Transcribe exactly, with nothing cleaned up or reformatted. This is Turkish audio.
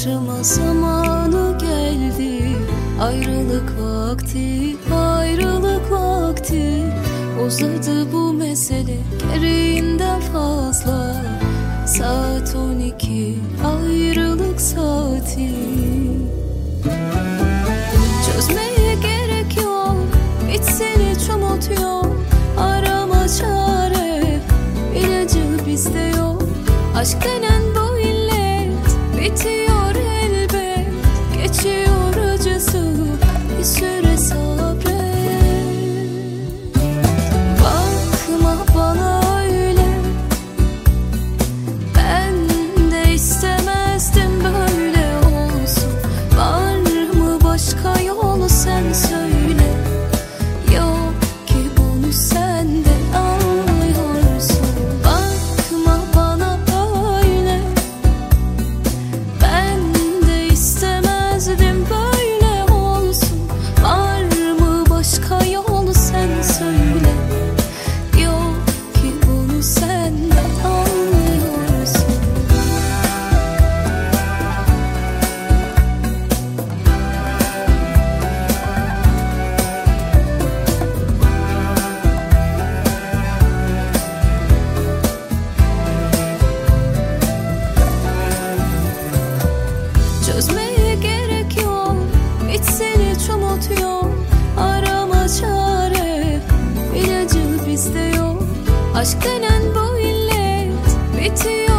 Karşıma zamanı geldi, ayrılık vakti, ayrılık vakti. Uzadı bu mesele gereğinden fazla. Saat on iki, ayrılık saati. Çözmeye gerek yok, bitsin hiç umut yok. Arama çare, ilacı bizde yok. Aşk denen bu illet bitiyor elbet. Geçiyor acısı, bir süre sabret. Bakma bana öyle, ben de istemezdim böyle olsun. Var mı başka yolu, sen söyle. Yok ki bunu sen de anlıyorsun. Bakma bana öyle, ben de istemezdim böyle olsun. Var mı başka yolu, sen söyle. Yok ki bunu sen de anlıyorsun. Çözmeye gerek yok, bitsin hiç umut yok. Arama çare, ilacı bizde yok. Aşk denen bu illet bitiyor